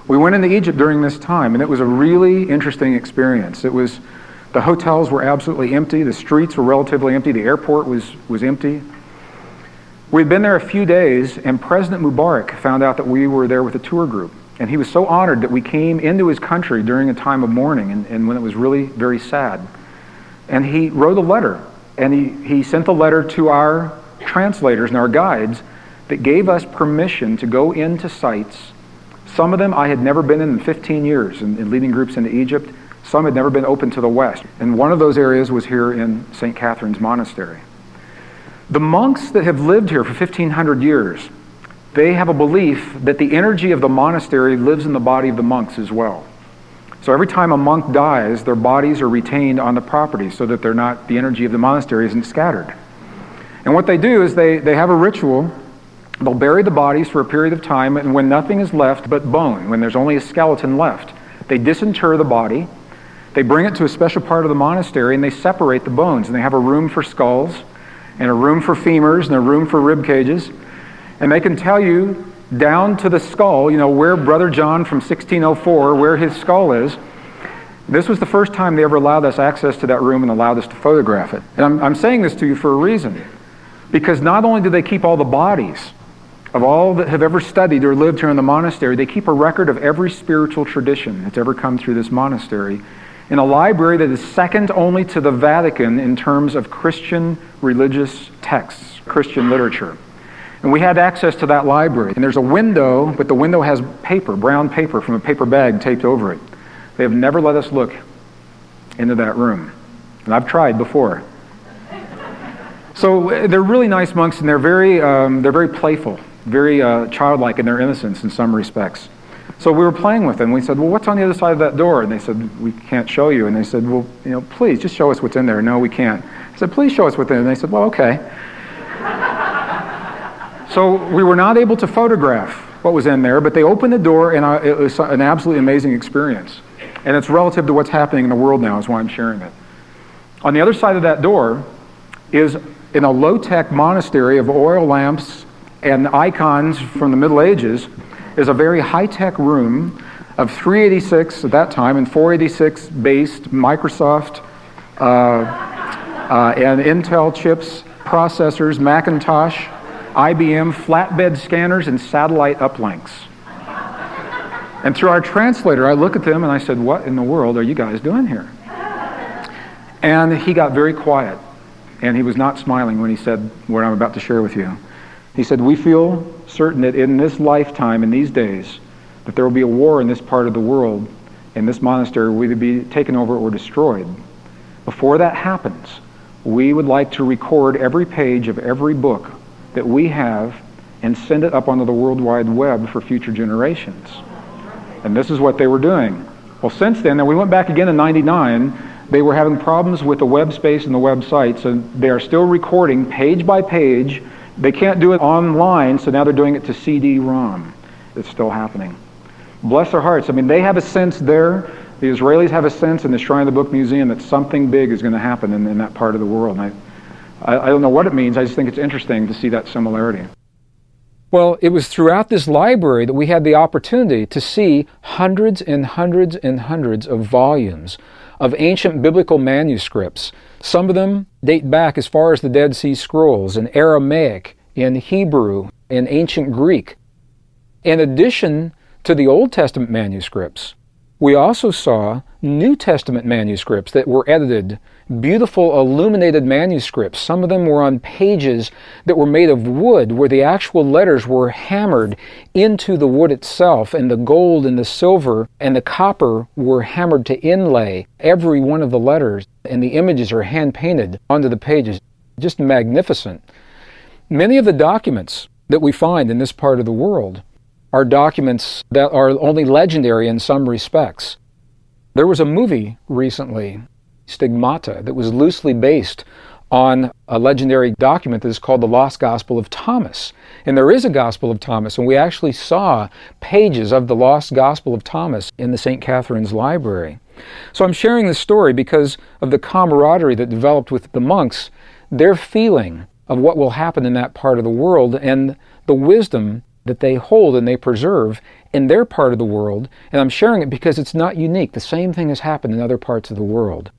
We went into Egypt during this time, and it was a really interesting experience. The hotels were absolutely empty, the streets were relatively empty, the airport was empty. We'd been there a few days, and President Mubarak found out that we were there with a tour group. And he was so honored that we came into his country during a time of mourning and when it was really very sad. And he wrote a letter, and he sent the letter to our translators and our guides that gave us permission to go into sites. Some of them I had never been in 15 years in leading groups into Egypt. Some had never been open to the West. And one of those areas was here in St. Catherine's Monastery. The monks that have lived here for 1,500 years, they have a belief that the energy of the monastery lives in the body of the monks as well. So every time a monk dies, their bodies are retained on the property so that the energy of the monastery isn't scattered. And what they do is they have a ritual. They'll bury the bodies for a period of time, and when nothing is left but bone, when there's only a skeleton left, they disinter the body, they bring it to a special part of the monastery, and they separate the bones. And they have a room for skulls, and a room for femurs, and a room for rib cages. And they can tell you down to the skull, where Brother John from 1604, where his skull is. This was the first time they ever allowed us access to that room and allowed us to photograph it. And I'm saying this to you for a reason. Because not only do they keep all the bodies of all that have ever studied or lived here in the monastery, they keep a record of every spiritual tradition that's ever come through this monastery in a library that is second only to the Vatican in terms of Christian religious texts, Christian literature. And we had access to that library. And there's a window, but the window has paper, brown paper from a paper bag taped over it. They have never let us look into that room. And I've tried before. So they're really nice monks, and they're very playful, very childlike in their innocence in some respects. So we were playing with them. We said, well, what's on the other side of that door? And they said, we can't show you. And they said, well, please, just show us what's in there. No, we can't. I said, please show us what's in there. And they said, well, okay. So we were not able to photograph what was in there, but they opened the door, and it was an absolutely amazing experience. And it's relative to what's happening in the world now is why I'm sharing it. On the other side of that door is, in a low-tech monastery of oil lamps and icons from the Middle Ages, is a very high-tech room of 386 at that time and 486-based Microsoft and Intel chips, processors, Macintosh, IBM, flatbed scanners, and satellite uplinks. And through our translator, I look at them and I said, what in the world are you guys doing here? And he got very quiet. And he was not smiling when he said what I'm about to share with you. He said, we feel certain that in this lifetime, in these days, that there will be a war in this part of the world, and this monastery will either be taken over or destroyed. Before that happens, we would like to record every page of every book that we have and send it up onto the World Wide Web for future generations. And this is what they were doing. Well, since then, and we went back again in 99, they were having problems with the web space and the websites, and they are still recording page by page. They can't do it online, so now they're doing it to CD-ROM. It's still happening. Bless their hearts. I mean, they have a sense there, the Israelis have a sense in the Shrine of the Book Museum that something big is going to happen in that part of the world. And I don't know what it means, I just think it's interesting to see that similarity. Well, it was throughout this library that we had the opportunity to see hundreds and hundreds and hundreds of volumes of ancient biblical manuscripts. Some of them date back as far as the Dead Sea Scrolls, in Aramaic, in Hebrew, in ancient Greek. In addition to the Old Testament manuscripts, we also saw New Testament manuscripts that were edited, beautiful illuminated manuscripts. Some of them were on pages that were made of wood, where the actual letters were hammered into the wood itself, and the gold and the silver and the copper were hammered to inlay every one of the letters, and the images are hand-painted onto the pages. Just magnificent. Many of the documents that we find in this part of the world are documents that are only legendary in some respects. There was a movie recently, Stigmata, that was loosely based on a legendary document that is called the Lost Gospel of Thomas. And there is a Gospel of Thomas, and we actually saw pages of the Lost Gospel of Thomas in the St. Catherine's Library. So I'm sharing this story because of the camaraderie that developed with the monks, their feeling of what will happen in that part of the world, and the wisdom that they hold and they preserve in their part of the world, and I'm sharing it because it's not unique. The same thing has happened in other parts of the world.